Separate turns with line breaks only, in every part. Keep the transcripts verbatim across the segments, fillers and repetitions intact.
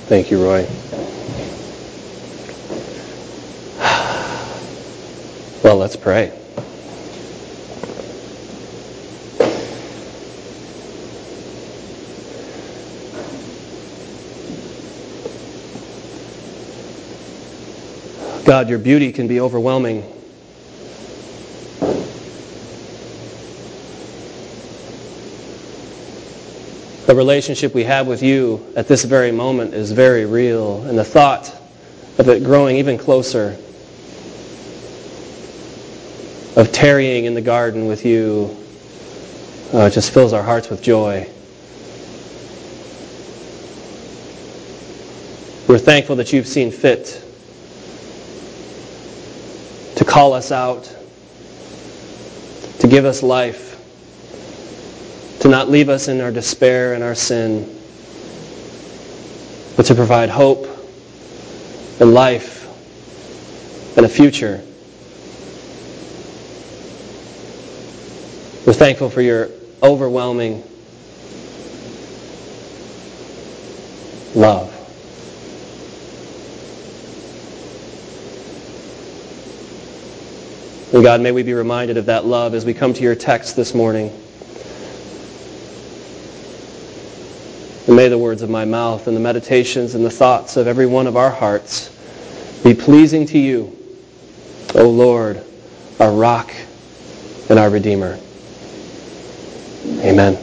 Thank you, Roy. Well, let's pray. God, your beauty can be overwhelming. The relationship we have with you at this very moment is very real, and the thought of it growing even closer, of tarrying in the garden with you, uh, just fills our hearts with joy. We're thankful that you've seen fit to call us out, to give us life, to not leave us in our despair and our sin, but to provide hope and life and a future. We're thankful for your overwhelming love. And God, may we be reminded of that love as we come to your text this morning. And may the words of my mouth and the meditations and the thoughts of every one of our hearts be pleasing to you, O Lord, our rock and our Redeemer. Amen.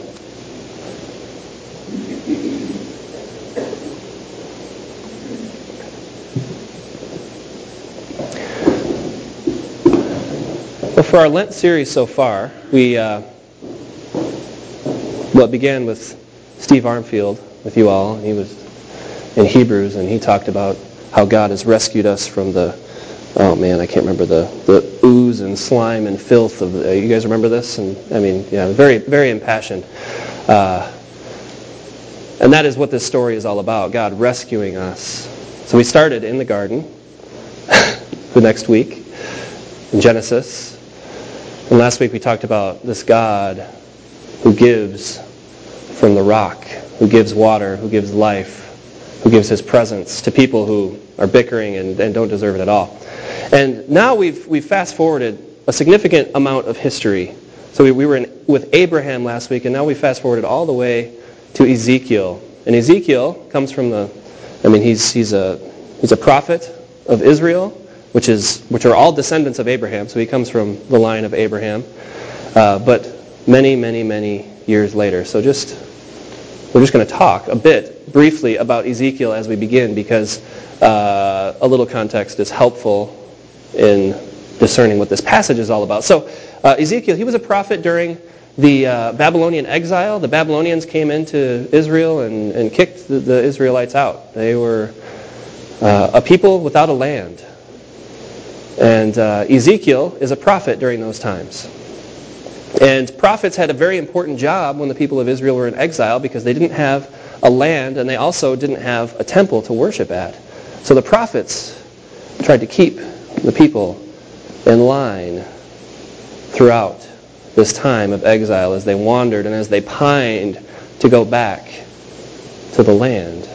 Well, for our Lent series so far, we uh, well, it began with Steve Armfield with you all. He was in Hebrews, and he talked about how God has rescued us from the, oh man, I can't remember the, the ooze and slime and filth of the, you guys remember this? And I mean, yeah, very, very impassioned. Uh, and that is what this story is all about, God rescuing us. So we started in the garden the next week in Genesis. And last week we talked about this God who gives from the rock, who gives water, who gives life, who gives his presence to people who are bickering and, and don't deserve it at all. And now we've we've fast forwarded a significant amount of history. So we, we were in, with Abraham last week, and now we fast forwarded all the way to Ezekiel. And Ezekiel comes from the, I mean, he's he's a he's a prophet of Israel, which is which are all descendants of Abraham. So he comes from the line of Abraham, uh, but many, many, many years later. So just we're just going to talk a bit briefly about Ezekiel as we begin, because uh, a little context is helpful in discerning what this passage is all about. So uh, Ezekiel, he was a prophet during the uh, Babylonian exile. The Babylonians came into Israel and, and kicked the, the Israelites out. They were uh, a people without a land. And uh, Ezekiel is a prophet during those times. And prophets had a very important job when the people of Israel were in exile, because they didn't have a land, and they also didn't have a temple to worship at. So the prophets tried to keep the people in line throughout this time of exile as they wandered and as they pined to go back to the land.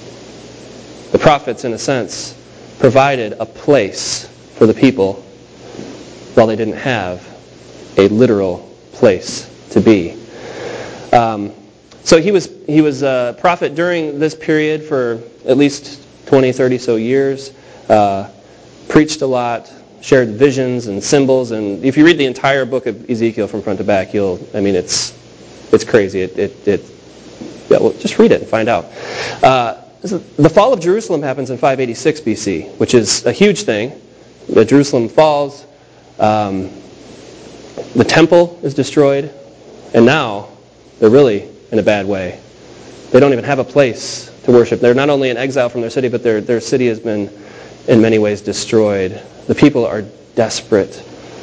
The prophets, in a sense, provided a place for the people while they didn't have a literal place to be. Um, so he was he was a prophet during this period for at least twenty, thirty so years. Uh, preached a lot, shared visions and symbols, and if you read the entire book of Ezekiel from front to back, you'll I mean it's it's crazy. It it, it yeah, well, just read it and find out. Uh, the fall of Jerusalem happens in five eighty-six B C, which is a huge thing. The Jerusalem falls. Um, The temple is destroyed, and now they're really in a bad way. They don't even have a place to worship. They're not only in exile from their city, but their, their city has been in many ways destroyed. The people are desperate.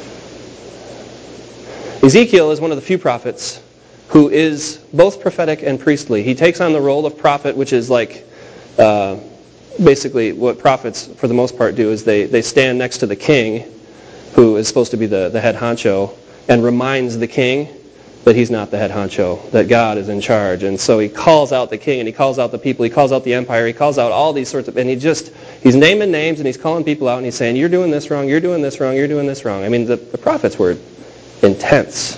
Ezekiel is one of the few prophets who is both prophetic and priestly. He takes on the role of prophet, which is like uh, basically what prophets for the most part do, is they, they stand next to the king, who is supposed to be the, the head honcho, and reminds the king that he's not the head honcho, that God is in charge. And so he calls out the king, and he calls out the people, he calls out the empire, he calls out all these sorts of, and he just, he's naming names, and he's calling people out, and he's saying, you're doing this wrong, you're doing this wrong, you're doing this wrong. I mean, the, the prophets were intense.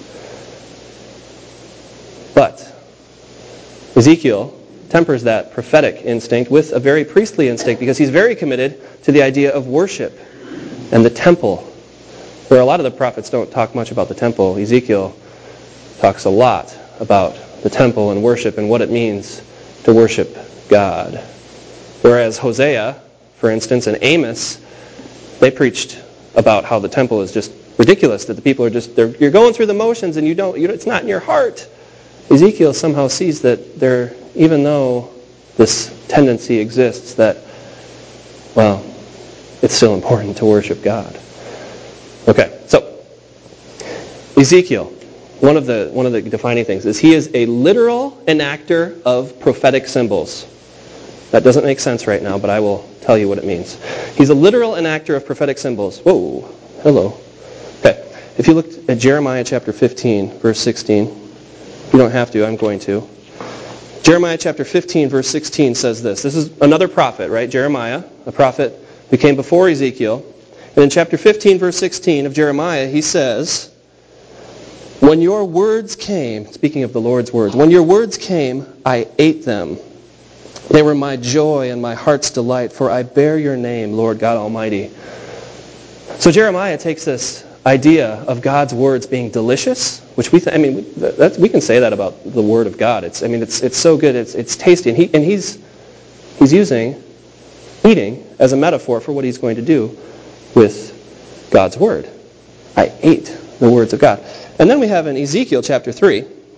But Ezekiel tempers that prophetic instinct with a very priestly instinct, because he's very committed to the idea of worship and the temple, where a lot of the prophets don't talk much about the temple. Ezekiel talks a lot about the temple and worship and what it means to worship God. Whereas Hosea, for instance, and Amos, they preached about how the temple is just ridiculous, that the people are just, they're, you're going through the motions and you don't, you, it's not in your heart. Ezekiel somehow sees that there, even though this tendency exists, that, well, it's still important to worship God. Okay, so Ezekiel, one of the one of the defining things is he is a literal enactor of prophetic symbols. That doesn't make sense right now, but I will tell you what it means. He's a literal enactor of prophetic symbols. Whoa, hello. Okay, if you look at Jeremiah chapter fifteen, verse sixteen, you don't have to, I'm going to. Jeremiah chapter fifteen, verse sixteen says this. This is another prophet, right? Jeremiah, a prophet who came before Ezekiel. And in chapter fifteen, verse sixteen of Jeremiah, he says, when your words came, speaking of the Lord's words, when your words came, I ate them. They were my joy and my heart's delight, for I bear your name, Lord God Almighty. So Jeremiah takes this idea of God's words being delicious, which we, th- I mean, that's, we can say that about the Word of God. It's, I mean, it's it's so good, it's it's tasty, and he and he's he's using eating as a metaphor for what he's going to do with God's Word. I ate the words of God. And then we have in Ezekiel chapter three,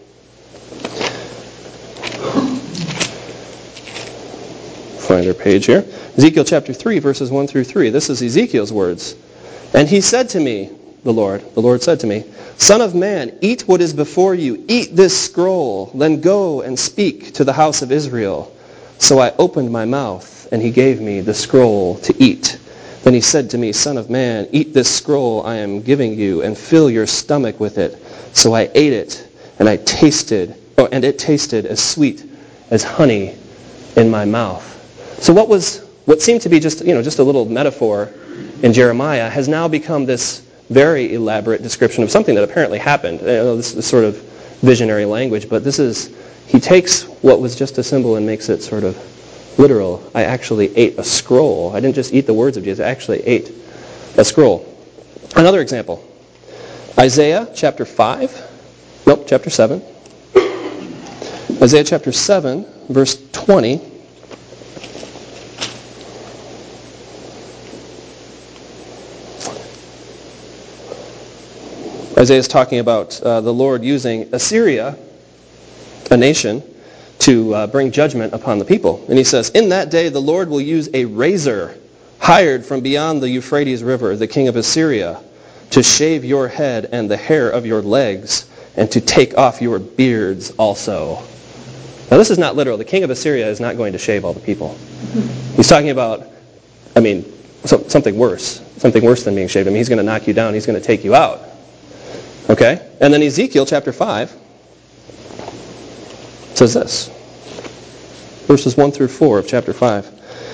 find our page here, Ezekiel chapter three, verses one through three. This is Ezekiel's words. And he said to me, the Lord, the Lord said to me, Son of man, eat what is before you, eat this scroll, then go and speak to the house of Israel. So I opened my mouth, and he gave me the scroll to eat. Then he said to me, Son of man, eat this scroll I am giving you, and fill your stomach with it. So I ate it, and I tasted, oh, and it tasted as sweet as honey in my mouth. So what was what seemed to be just you know just a little metaphor in Jeremiah has now become this very elaborate description of something that apparently happened. You know, this is sort of visionary language, but this is he takes what was just a symbol and makes it sort of literal. I actually ate a scroll. I didn't just eat the words of Jesus. I actually ate a scroll. Another example. Isaiah chapter five. Nope, chapter seven. Isaiah chapter seven, verse twenty. Isaiah is talking about uh, the Lord using Assyria, a nation, to uh, bring judgment upon the people. And he says, in that day the Lord will use a razor hired from beyond the Euphrates River, the king of Assyria, to shave your head and the hair of your legs, and to take off your beards also. Now this is not literal. The king of Assyria is not going to shave all the people. He's talking about, I mean, so, something worse. Something worse than being shaved. I mean, he's going to knock you down. He's going to take you out. Okay? And then Ezekiel chapter five says this. Verses one through four of chapter five.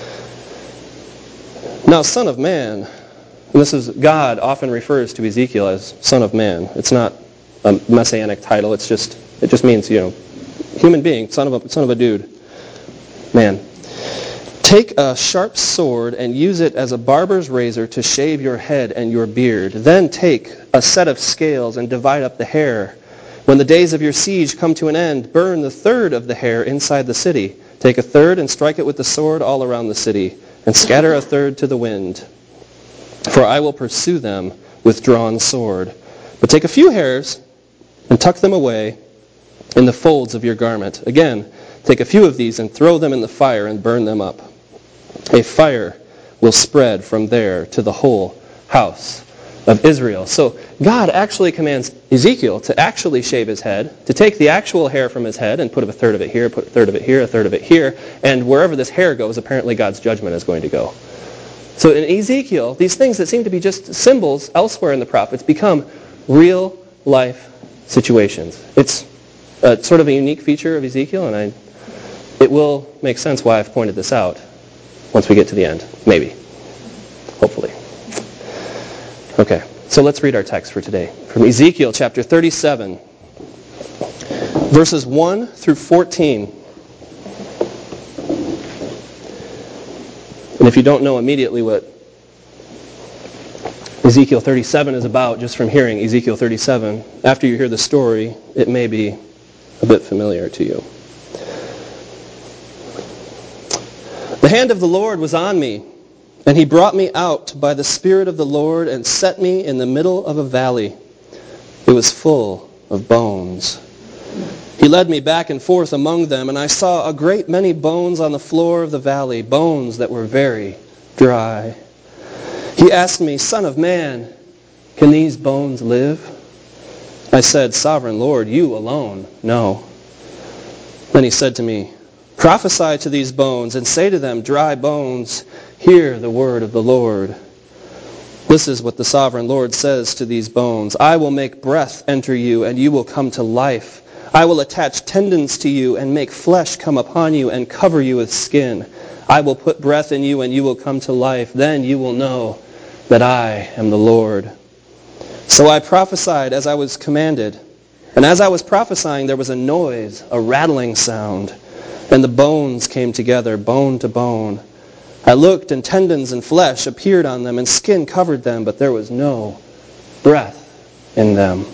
Now, Son of Man, and this is, God often refers to Ezekiel as Son of Man. It's not a messianic title. It's just, it just means, you know, human being, son of a, son of a dude, man. Take a sharp sword and use it as a barber's razor to shave your head and your beard. Then take a set of scales and divide up the hair. When the days of your siege come to an end, burn the third of the hair inside the city. Take a third and strike it with the sword all around the city, and scatter a third to the wind. For I will pursue them with drawn sword. But take a few hairs and tuck them away in the folds of your garment. Again, take a few of these and throw them in the fire and burn them up. A fire will spread from there to the whole house of Israel. So God actually commands Ezekiel to actually shave his head, to take the actual hair from his head and put a third of it here, put a third of it here, a third of it here, and wherever this hair goes, apparently God's judgment is going to go. So in Ezekiel, these things that seem to be just symbols elsewhere in the prophets become real life situations. It's a, sort of a unique feature of Ezekiel, and I, it will make sense why I've pointed this out once we get to the end. Maybe. Hopefully. Okay, so let's read our text for today. From Ezekiel chapter thirty-seven, verses one through fourteen. And if you don't know immediately what Ezekiel thirty-seven is about, just from hearing Ezekiel thirty-seven, after you hear the story, it may be a bit familiar to you. The hand of the Lord was on me, and he brought me out by the Spirit of the Lord and set me in the middle of a valley. It was full of bones. He led me back and forth among them, and I saw a great many bones on the floor of the valley, bones that were very dry. He asked me, Son of man, can these bones live? I said, Sovereign Lord, you alone know. Then he said to me, Prophesy to these bones and say to them, Dry bones, hear the word of the Lord. This is what the Sovereign Lord says to these bones. I will make breath enter you, and you will come to life. I will attach tendons to you and make flesh come upon you and cover you with skin. I will put breath in you, and you will come to life. Then you will know that I am the Lord. So I prophesied as I was commanded. And as I was prophesying, there was a noise, a rattling sound. And the bones came together, bone to bone. I looked, and tendons and flesh appeared on them, and skin covered them, but there was no breath in them.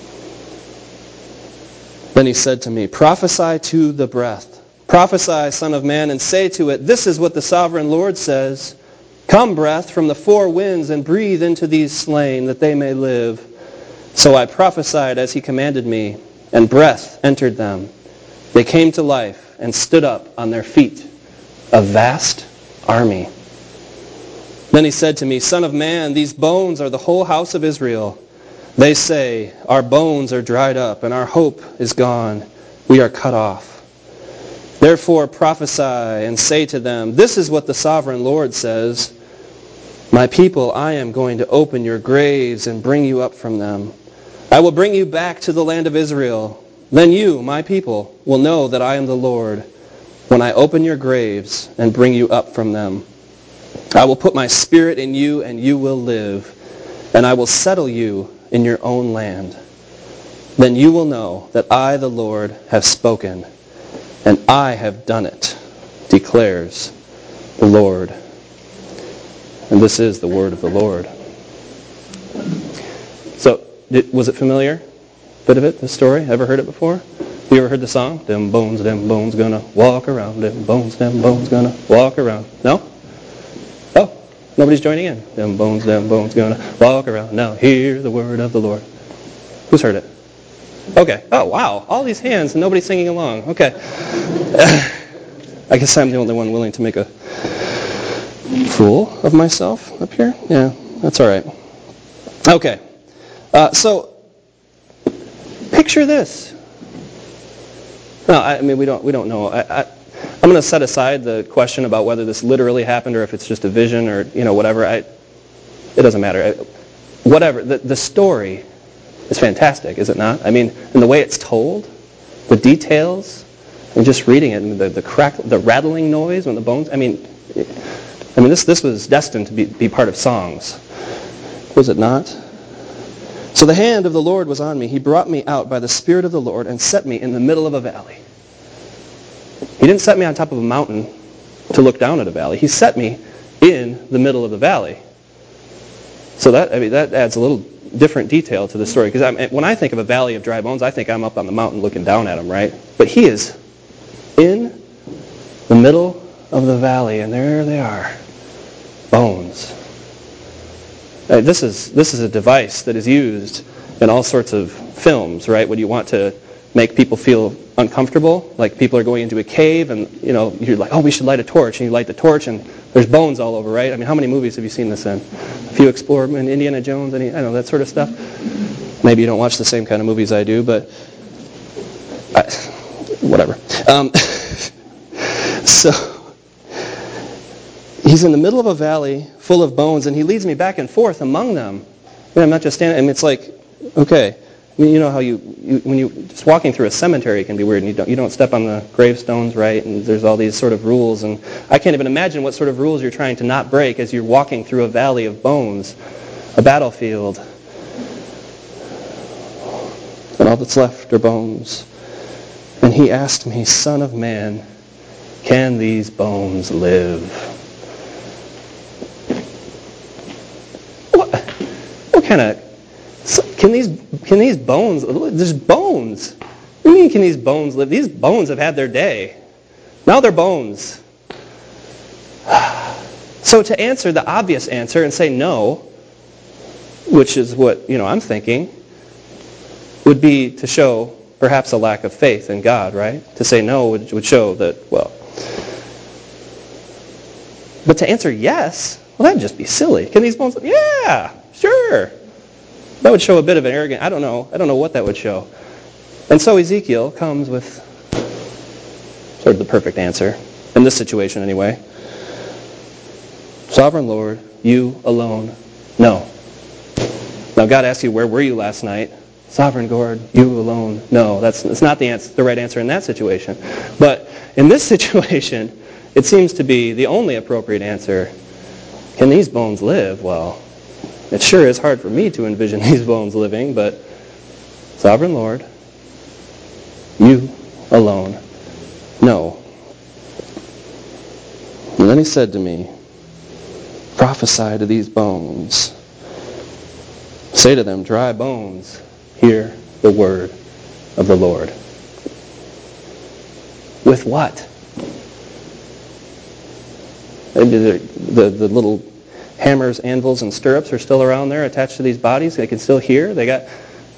Then he said to me, Prophesy to the breath. Prophesy, Son of man, and say to it, This is what the Sovereign Lord says. Come, breath, from the four winds, and breathe into these slain, that they may live. So I prophesied as he commanded me, and breath entered them. They came to life and stood up on their feet, a vast army. Then he said to me, Son of man, these bones are the whole house of Israel. They say, Our bones are dried up, and our hope is gone. We are cut off. Therefore prophesy and say to them, This is what the Sovereign Lord says. My people, I am going to open your graves and bring you up from them. I will bring you back to the land of Israel. Then you, my people, will know that I am the Lord when I open your graves and bring you up from them. I will put my spirit in you, and you will live, and I will settle you in your own land. Then you will know that I, the Lord, have spoken, and I have done it, declares the Lord. And this is the word of the Lord. So, did, was it familiar? Bit of it, the story? Ever heard it before? You ever heard the song? Them bones, them bones gonna walk around. Them bones, them bones gonna walk around. No? Oh, nobody's joining in. Them bones, them bones gonna walk around. Now hear the word of the Lord. Who's heard it? Okay. Oh, wow. All these hands and nobody's singing along. Okay. I guess I'm the only one willing to make a fool of myself up here. Yeah, that's all right. Okay. Uh, so, picture this. No, I, I mean, we don't we don't know. I, I, I'm going to set aside the question about whether this literally happened or if it's just a vision or, you know, whatever. I, it doesn't matter. I, whatever. The, the story is fantastic, is it not? I mean, and the way it's told, the details, and just reading it, and the, the crack, the rattling noise when the bones, I mean, I mean, this this was destined to be, be part of songs. Was it not? So the hand of the Lord was on me. He brought me out by the Spirit of the Lord and set me in the middle of a valley. He didn't set me on top of a mountain to look down at a valley. He set me in the middle of the valley. So that I mean that adds a little different detail to the story. Because when I think of a valley of dry bones, I think I'm up on the mountain looking down at them, right? But he is in the middle of the valley, and there they are, bones. Uh, this is this is a device that is used in all sorts of films, right? When you want to make people feel uncomfortable, like people are going into a cave, and you know you're like, oh, we should light a torch, and you light the torch, and there's bones all over, right? I mean, how many movies have you seen this in? If you explore in Indiana Jones, any I don't know that sort of stuff. Maybe you don't watch the same kind of movies I do, but I, whatever. Um, so. He's in the middle of a valley full of bones, and he leads me back and forth among them. And I'm not just standing. I mean, it's like, okay, I mean, you know how you, you when you just walking through a cemetery can be weird, and you don't you don't step on the gravestones right, and there's all these sort of rules, and I can't even imagine what sort of rules you're trying to not break as you're walking through a valley of bones, a battlefield, and all that's left are bones. And he asked me, Son of man, can these bones live? What, what kind of... Can these can these bones... There's bones. What do you mean can these bones live? These bones have had their day. Now they're bones. So to answer the obvious answer and say no, which is what, you know, I'm thinking, would be to show perhaps a lack of faith in God, right? To say no would, would show that, well... But to answer yes, well, that'd just be silly. Can these bones... Yeah, sure. That would show a bit of an arrogant... I don't know. I don't know what that would show. And so Ezekiel comes with sort of the perfect answer, in this situation anyway. Sovereign Lord, you alone know. Now God asks you, where were you last night? Sovereign Lord, you alone know. That's, that's not the, answer, the right answer in that situation. But in this situation, it seems to be the only appropriate answer. Can these bones live? Well, it sure is hard for me to envision these bones living, but Sovereign Lord, you alone know. And then he said to me, prophesy to these bones. Say to them, dry bones, hear the word of the Lord. With what? The, the, the little hammers, anvils, and stirrups are still around there attached to these bodies. They can still hear. They got...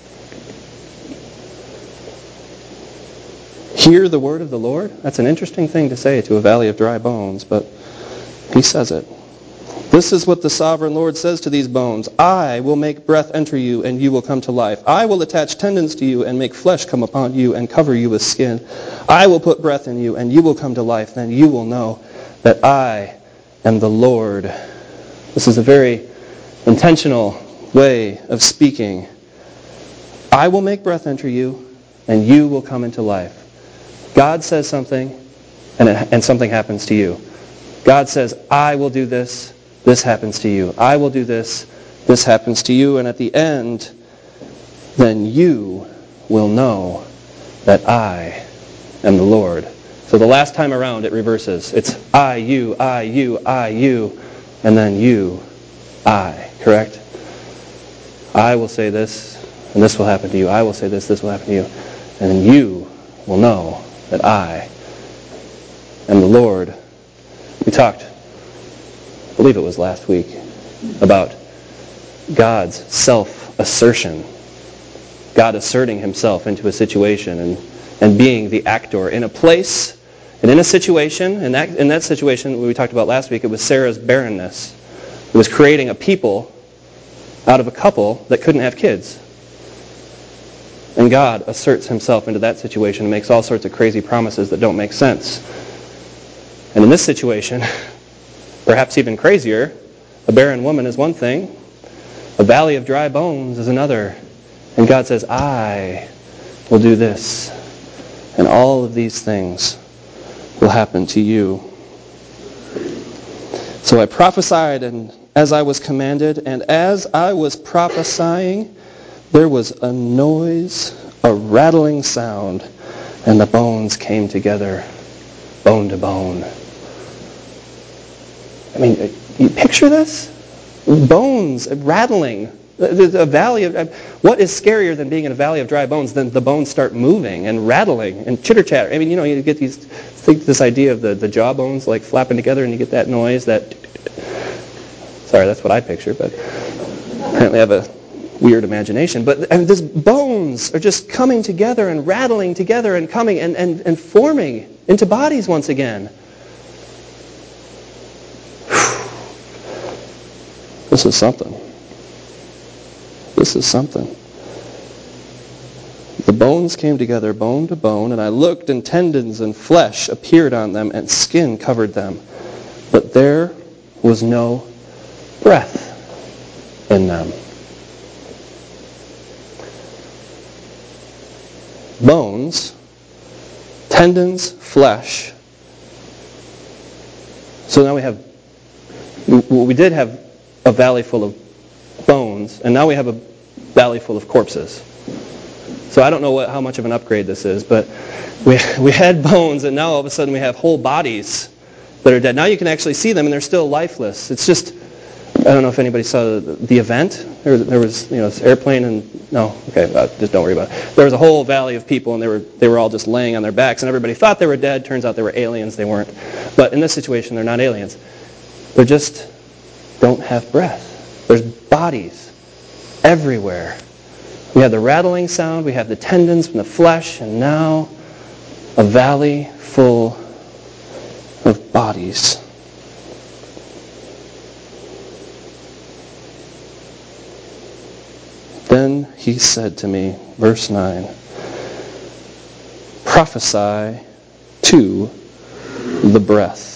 Hear the word of the Lord? That's an interesting thing to say to a valley of dry bones, but he says it. This is what the sovereign Lord says to these bones. I will make breath enter you, and you will come to life. I will attach tendons to you and make flesh come upon you and cover you with skin. I will put breath in you, and you will come to life. Then you will know that I am the Lord. This is a very intentional way of speaking. I will make breath enter you, and you will come into life. God says something, and, it, and something happens to you. God says, I will do this, this happens to you. I will do this, this happens to you. And at the end, then you will know that I am the Lord. So the last time around, it reverses. It's I, you, I, you, I, you, and then you, I. Correct? I will say this, and this will happen to you. I will say this, this will happen to you. And then you will know that I am the Lord. We talked, I believe it was last week, about God's self-assertion. God asserting himself into a situation and, and being the actor in a place and in a situation. In that, in that situation we talked about last week, it was Sarah's barrenness. It was creating a people out of a couple that couldn't have kids. And God asserts himself into that situation and makes all sorts of crazy promises that don't make sense. And in this situation, perhaps even crazier, a barren woman is one thing, a valley of dry bones is another. And God says, I will do this. And all of these things will happen to you. So I prophesied and as I was commanded, and as I was prophesying, there was a noise, a rattling sound, and the bones came together, bone to bone. I mean, you picture this? Bones rattling. A valley of... What is scarier than being in a valley of dry bones than the bones start moving and rattling and chitter-chatter? I mean, you know, you get these... Think this idea of the, the jaw bones like flapping together and you get that noise, that... Sorry, that's what I picture, but apparently I have a weird imagination. But I mean, these bones are just coming together and rattling together and coming and, and, and forming into bodies once again. This is something. This is something. The bones came together, bone to bone, and I looked, and tendons and flesh appeared on them, and skin covered them. But there was no breath in them. bones, tendons, flesh. So now we have, we did have a valley full of bones, and now we have a valley full of corpses. So I don't know what, how much of an upgrade this is, but we we had bones, and now all of a sudden we have whole bodies that are dead. Now you can actually see them, and they're still lifeless. It's just, I don't know if anybody saw the, the event. There, there was, you know, this airplane, and no, okay, uh, just don't worry about it. There was a whole valley of people, and they were they were all just laying on their backs, and everybody thought they were dead. Turns out they were aliens. They weren't. But in this situation, they're not aliens. They're just don't have breath. There's bodies everywhere. We have the rattling sound, we have the tendons and the flesh, and now a valley full of bodies. Then he said to me, verse nine, prophesy to the breath.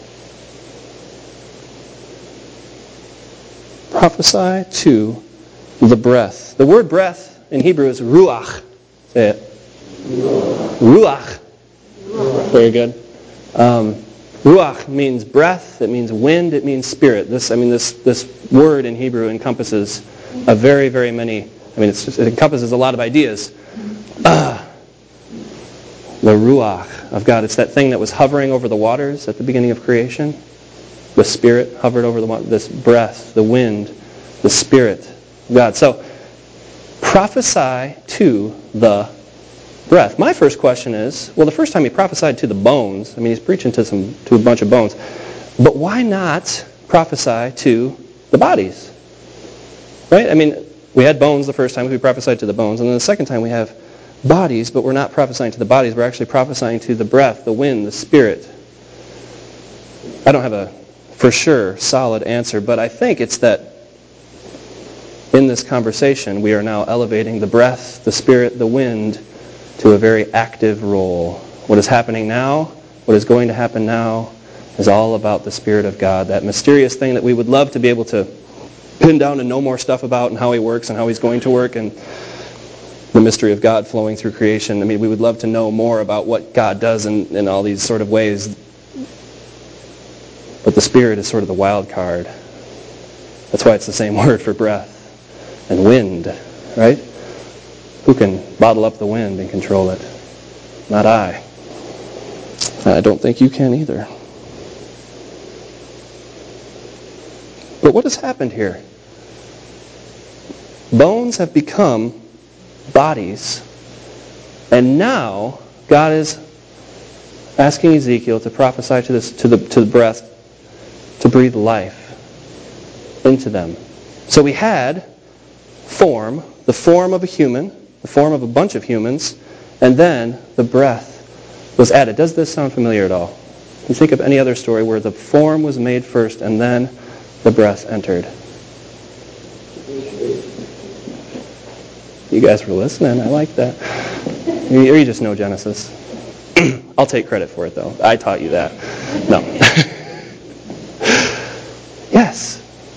Prophesy to the breath. The word breath in Hebrew is ruach. Say it. Ruach. Ruach. Very good. Um, ruach means breath. It means wind. It means spirit. This, I mean, this this word in Hebrew encompasses a very, very many. I mean, it's just, it encompasses a lot of ideas. Uh, the ruach of God. It's that thing that was hovering over the waters at the beginning of creation. The Spirit hovered over the water. This breath, the wind, the Spirit of God. So, prophesy to the breath. My first question is, well, the first time he prophesied to the bones, I mean, he's preaching to some to a bunch of bones, but why not prophesy to the bodies? Right? I mean, we had bones the first time, we prophesied to the bones, and then the second time we have bodies, but we're not prophesying to the bodies, we're actually prophesying to the breath, the wind, the Spirit. I don't have a for sure solid answer, but I think it's that in this conversation we are now elevating the breath, the Spirit, the wind to a very active role. What is happening now, what is going to happen now, is all about the Spirit of God, that mysterious thing that we would love to be able to pin down and know more stuff about and how He works and how He's going to work, and the mystery of God flowing through creation. I mean, we would love to know more about what God does in, in all these sort of ways. But the Spirit is sort of the wild card. That's why it's the same word for breath and wind, right? Who can bottle up the wind and control it? Not I. I don't think you can either. But what has happened here? Bones have become bodies, and now God is asking Ezekiel to prophesy to this to the to the breath, to breathe life into them. So we had form, the form of a human, the form of a bunch of humans, and then the breath was added. Does this sound familiar at all? Can you think of any other story where the form was made first and then the breath entered? You guys were listening. I like that. Or you just know Genesis. I'll take credit for it, though. I taught you that. No. Yes.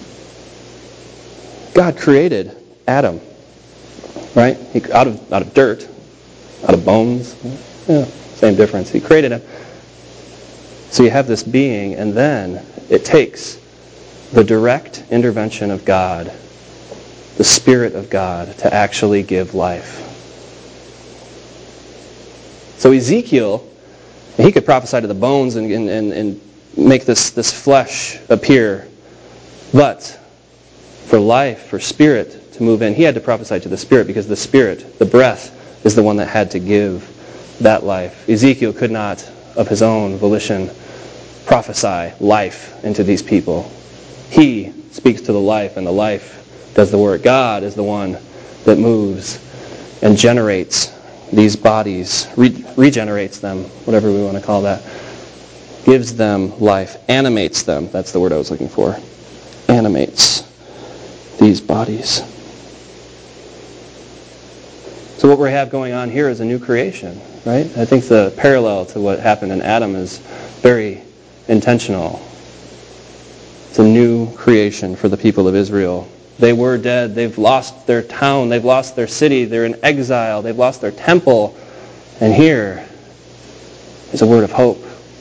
God created Adam, right? He, out of out of dirt, out of bones. Yeah, same difference. He created him. So you have this being, and then it takes the direct intervention of God, the Spirit of God, to actually give life. So Ezekiel, he could prophesy to the bones and, and, and, and make this, this flesh appear. But for life, for Spirit to move in, he had to prophesy to the Spirit, because the Spirit, the breath, is the one that had to give that life. Ezekiel could not, of his own volition, prophesy life into these people. He speaks to the life, and the life does the work. God is the one that moves and generates these bodies, re- regenerates them, whatever we want to call that, gives them life, animates them. That's the word I was looking for. Animates these bodies. So what we have going on here is a new creation, right? I think the parallel to what happened in Adam is very intentional. It's a new creation for the people of Israel. They were dead. They've lost their town. They've lost their city. They're in exile. They've lost their temple. And here is a word of hope.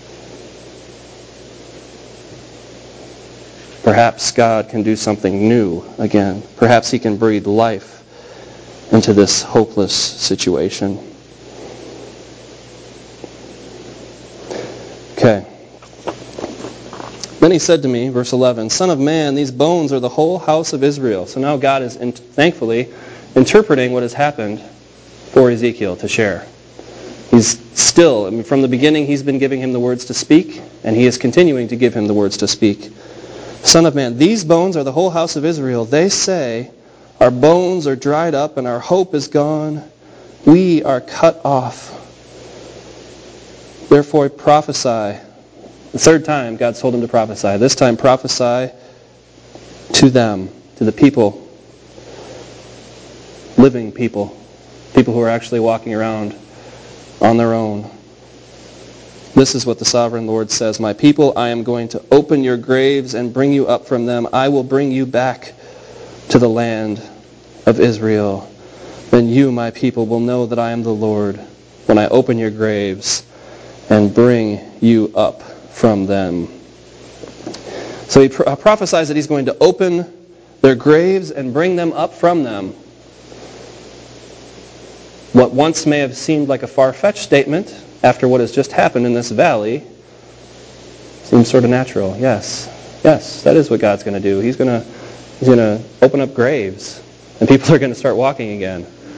Perhaps God can do something new again. Perhaps he can breathe life into this hopeless situation. Okay. Then he said to me, verse eleven, Son of man, these bones are the whole house of Israel. So now God is, in, thankfully, interpreting what has happened for Ezekiel to share. He's still, I mean, from the beginning, he's been giving him the words to speak, and he is continuing to give him the words to speak. Son of man, these bones are the whole house of Israel. They say, our bones are dried up and our hope is gone. We are cut off. Therefore prophesy. The third time God's told him to prophesy. This time prophesy to them, to the people, living people, people who are actually walking around on their own. This is what the sovereign Lord says, My people, I am going to open your graves and bring you up from them. I will bring you back to the land of Israel. Then you, my people, will know that I am the Lord when I open your graves and bring you up from them. So he pro- prophesies that he's going to open their graves and bring them up from them. What once may have seemed like a far-fetched statement, after what has just happened in this valley, seems sort of natural. Yes, yes, that is what God's going to do. He's going to He's going to open up graves, and people are going to start walking again.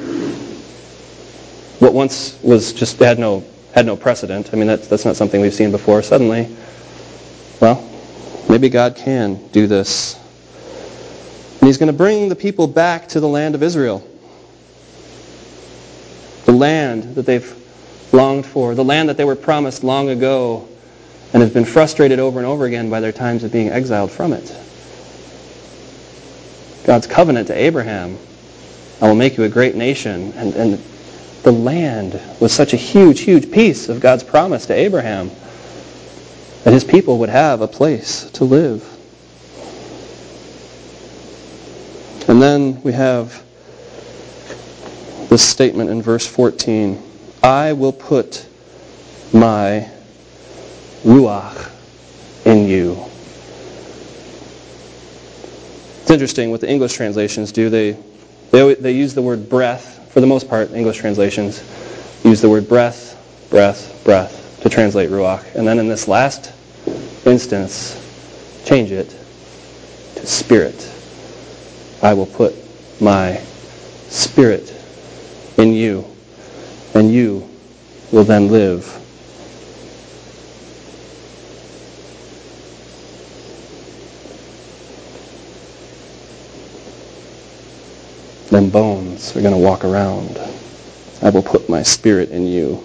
What once was just had no had no precedent. I mean, that's that's not something we've seen before. Suddenly, well, maybe God can do this, and He's going to bring the people back to the land of Israel, the land that they've longed for, the land that they were promised long ago and have been frustrated over and over again by their times of being exiled from it. God's covenant to Abraham, I will make you a great nation. And, and the land was such a huge, huge piece of God's promise to Abraham that his people would have a place to live. And then we have this statement in verse fourteen. I will put my ruach in you. It's interesting what the English translations do. They, they they use the word breath. For the most part, English translations use the word breath, breath, breath to translate ruach. And then in this last instance, change it to spirit. I will put my spirit in you, and you will then live. Then bones are going to walk around. I will put my spirit in you.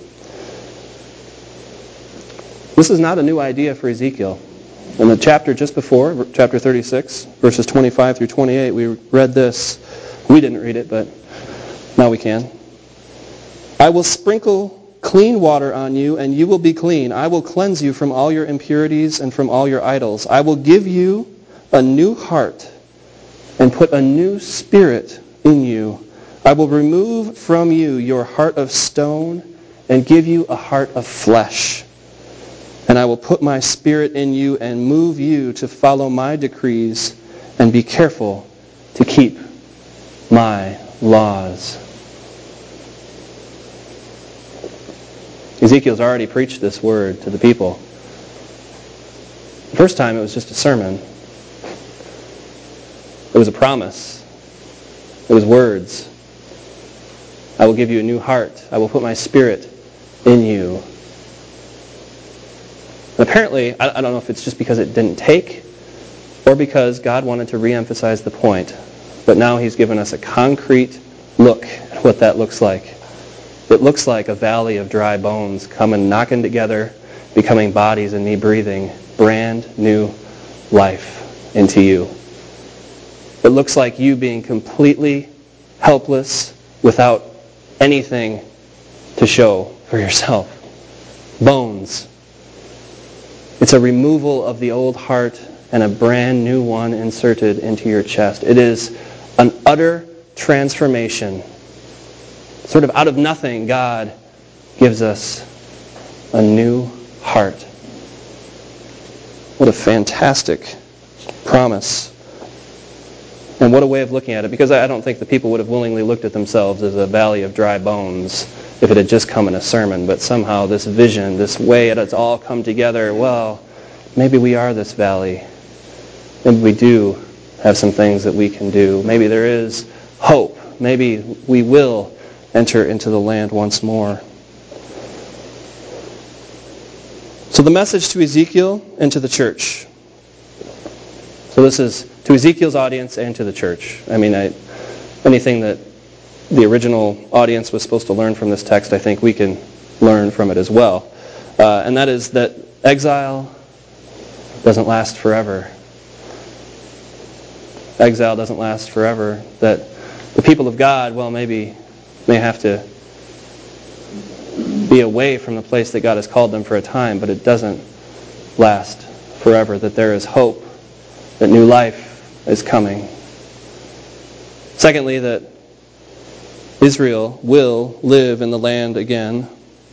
This is not a new idea for Ezekiel. In the chapter just before, chapter thirty-six, verses twenty-five through twenty-eight, we read this. We didn't read it, but now we can. I will sprinkle clean water on you, and you will be clean. I will cleanse you from all your impurities and from all your idols. I will give you a new heart and put a new spirit in you. I will remove from you your heart of stone and give you a heart of flesh. And I will put my spirit in you and move you to follow my decrees and be careful to keep my laws. Ezekiel's already preached this word to the people. The first time it was just a sermon. It was a promise. It was words. I will give you a new heart. I will put my spirit in you. And apparently, I don't know if it's just because it didn't take or because God wanted to reemphasize the point, but now He's given us a concrete look at what that looks like. It looks like a valley of dry bones coming, knocking together, becoming bodies and me breathing brand new life into you. It looks like you being completely helpless without anything to show for yourself. Bones. It's a removal of the old heart and a brand new one inserted into your chest. It is an utter transformation. Sort of out of nothing, God gives us a new heart. What a fantastic promise. And what a way of looking at it, because I don't think the people would have willingly looked at themselves as a valley of dry bones if it had just come in a sermon, but somehow this vision, this way it has all come together, well, maybe we are this valley. Maybe we do have some things that we can do. Maybe there is hope. Maybe we will enter into the land once more. So the message to Ezekiel and to the church. So this is to Ezekiel's audience and to the church. I mean, I, anything that the original audience was supposed to learn from this text, I think we can learn from it as well. Uh, and that is that exile doesn't last forever. Exile doesn't last forever. That the people of God, well, maybe may have to be away from the place that God has called them for a time, but it doesn't last forever. That there is hope, that new life is coming. Secondly, that Israel will live in the land again.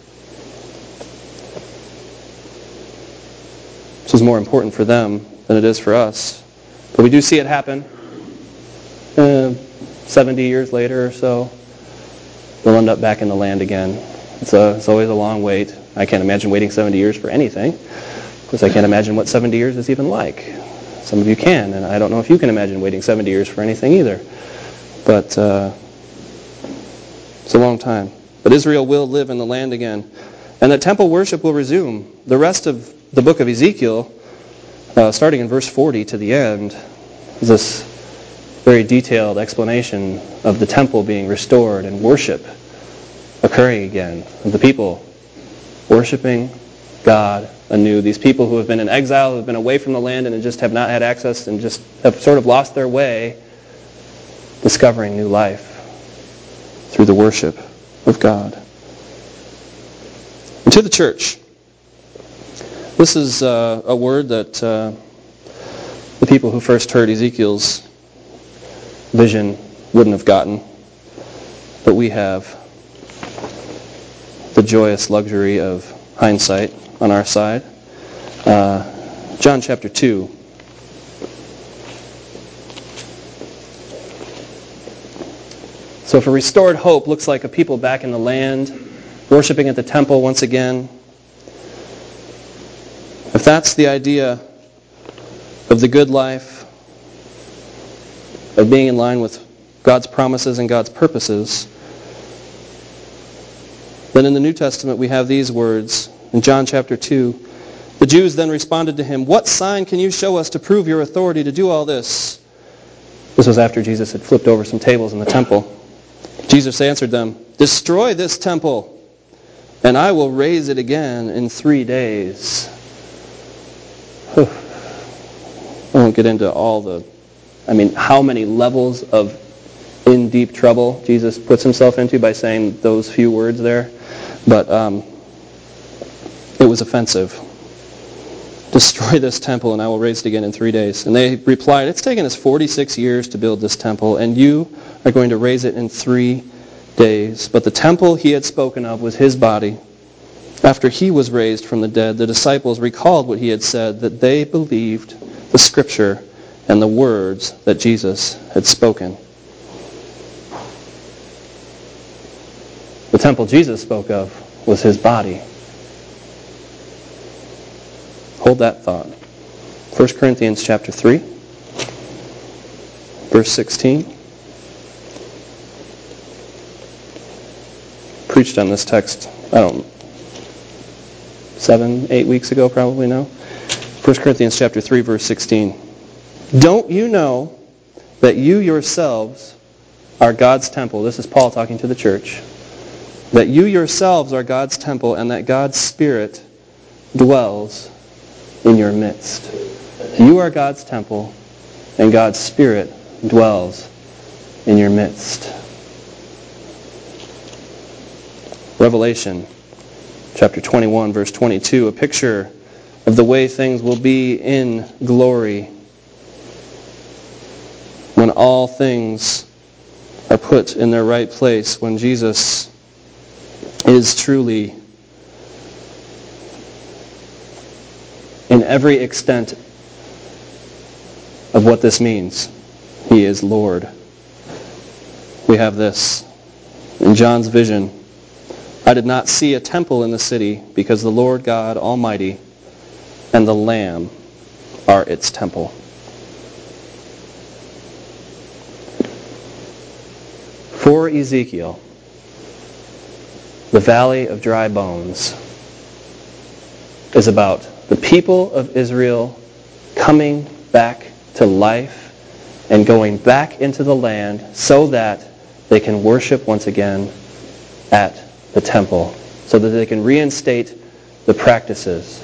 This is more important for them than it is for us. But we do see it happen. Uh, seventy years later or so, they'll end up back in the land again. It's, a, it's always a long wait. I can't imagine waiting seventy years for anything. Of course, I can't imagine what seventy years is even like. Some of you can, and I don't know if you can imagine waiting seventy years for anything either. But uh, it's a long time. But Israel will live in the land again. And that temple worship will resume. The rest of the book of Ezekiel, uh, starting in verse forty to the end, is this very detailed explanation of the temple being restored and worship occurring again. And the people worshiping God anew. These people who have been in exile, who have been away from the land and just have not had access and just have sort of lost their way, discovering new life through the worship of God. And to the church, this is uh, a word that uh, the people who first heard Ezekiel's vision wouldn't have gotten, but we have the joyous luxury of hindsight on our side. Uh, John chapter two. So if a restored hope looks like a people back in the land, worshiping at the temple once again, if that's the idea of the good life, of being in line with God's promises and God's purposes, then in the New Testament we have these words in John chapter two. The Jews then responded to him, "What sign can you show us to prove your authority to do all this?" This was after Jesus had flipped over some tables in the temple. Jesus answered them, "Destroy this temple, and I will raise it again in three days." I won't get into all the, I mean, how many levels of in deep trouble Jesus puts himself into by saying those few words there. But um, it was offensive. Destroy this temple and I will raise it again in three days. And they replied, it's taken us forty-six years to build this temple, and you are going to raise it in three days. But the temple he had spoken of was his body. After he was raised from the dead, the disciples recalled what he had said, that they believed the Scripture and the words that Jesus had spoken. The temple Jesus spoke of was his body. Hold that thought. First Corinthians chapter three, verse sixteen. Preached on this text, I don't know, seven, eight weeks ago probably now. First Corinthians chapter three, verse sixteen. Don't you know that you yourselves are God's temple? This is Paul talking to the church. That you yourselves are God's temple, and that God's Spirit dwells in your midst. You are God's temple, and God's Spirit dwells in your midst. Revelation chapter twenty-one, verse twenty-two, a picture of the way things will be in glory when all things are put in their right place, when Jesus is truly, in every extent of what this means, He is Lord. We have this in John's vision. I did not see a temple in the city, because the Lord God Almighty and the Lamb are its temple. For Ezekiel, the valley of dry bones is about the people of Israel coming back to life and going back into the land so that they can worship once again at the temple, so that they can reinstate the practices.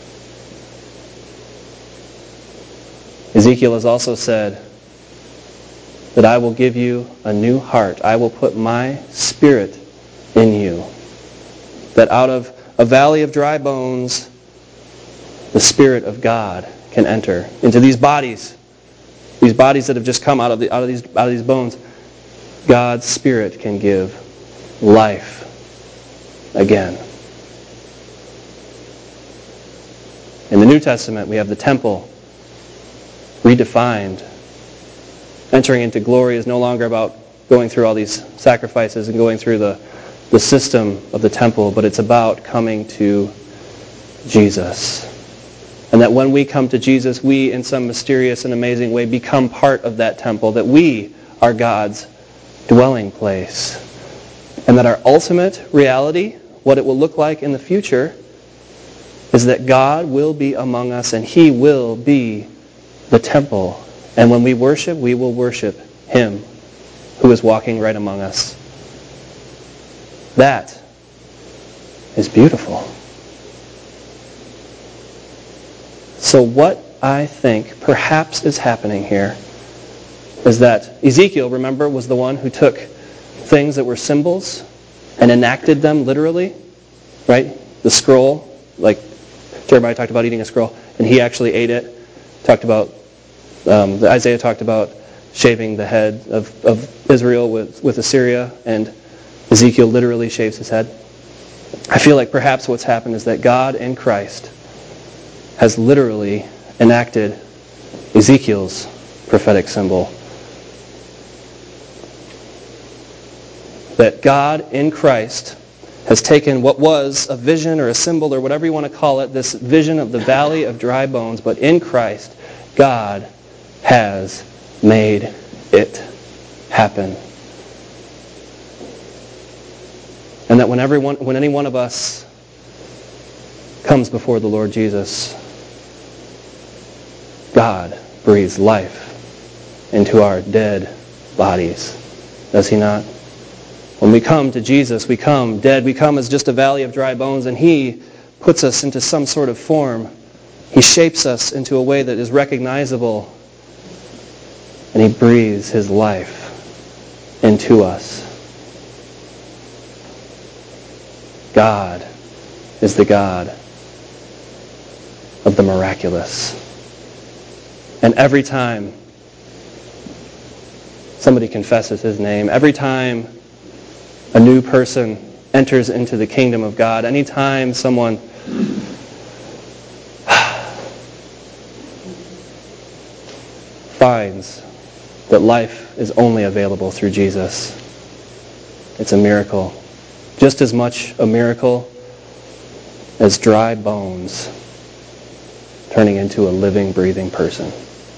Ezekiel has also said that I will give you a new heart. I will put my spirit in you. That out of a valley of dry bones, the Spirit of God can enter into these bodies. These bodies that have just come out of the out of these out of these bones. God's Spirit can give life again. In the New Testament, we have the temple redefined. Entering into glory is no longer about going through all these sacrifices and going through the, the system of the temple, but it's about coming to Jesus. And that when we come to Jesus, we, in some mysterious and amazing way, become part of that temple, that we are God's dwelling place. And that our ultimate reality, what it will look like in the future, is that God will be among us and He will be the temple. And when we worship, we will worship Him who is walking right among us. That is beautiful. So what I think perhaps is happening here is that Ezekiel, remember, was the one who took things that were symbols and enacted them literally, right? The scroll, like Jeremiah talked about eating a scroll, and he actually ate it. Talked about, um, Isaiah talked about shaving the head of, of Israel with, with Assyria, and Ezekiel literally shaves his head. I feel like perhaps what's happened is that God in Christ has literally enacted Ezekiel's prophetic symbol. That God in Christ has taken what was a vision or a symbol or whatever you want to call it, this vision of the valley of dry bones, but in Christ, God has made it happen. And that when everyone, when any one of us comes before the Lord Jesus, God breathes life into our dead bodies. Does He not? When we come to Jesus, we come dead. We come as just a valley of dry bones, and He puts us into some sort of form. He shapes us into a way that is recognizable, and He breathes His life into us. God is the God of the miraculous. And every time somebody confesses His name, every time a new person enters into the kingdom of God, anytime someone finds that life is only available through Jesus, it's a miracle. Just as much a miracle as dry bones turning into a living, breathing person.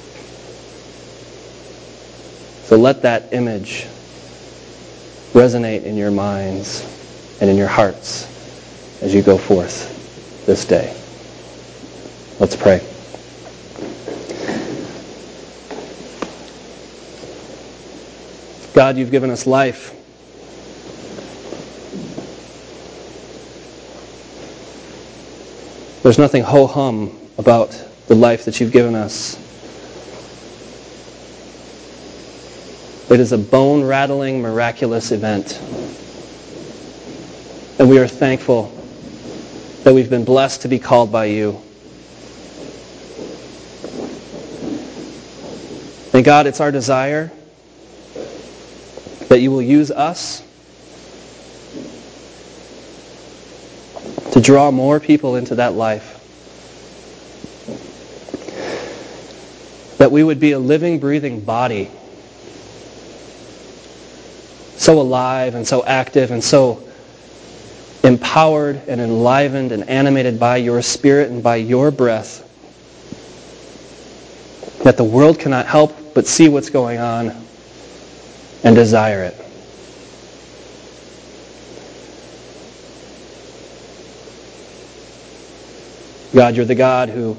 So let that image resonate in your minds and in your hearts as you go forth this day. Let's pray. God, You've given us life. There's nothing ho-hum about the life that You've given us. It is a bone-rattling, miraculous event. And we are thankful that we've been blessed to be called by You. And God, it's our desire that You will use us to draw more people into that life. That we would be a living, breathing body, so alive and so active and so empowered and enlivened and animated by your Spirit and by your breath, that the world cannot help but see what's going on and desire it. God, you're the God who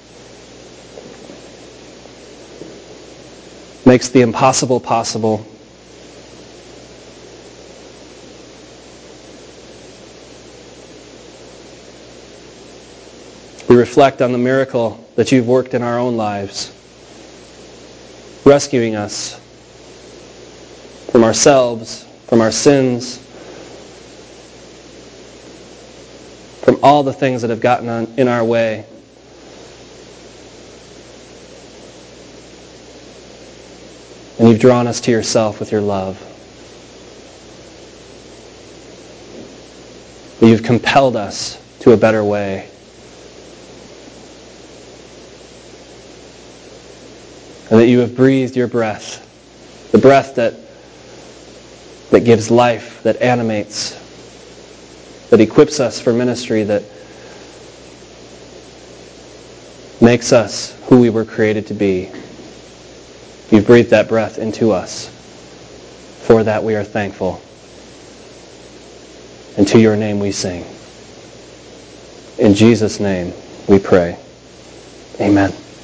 makes the impossible possible. We reflect on the miracle that you've worked in our own lives, rescuing us from ourselves, from our sins, from all the things that have gotten on, in our way. And you've drawn us to yourself with your love. You've compelled us to a better way. And that you have breathed your breath, the breath that, that gives life, that animates, that equips us for ministry, that makes us who we were created to be. You've breathed that breath into us. For that we are thankful. And to your name we sing. In Jesus' name we pray. Amen.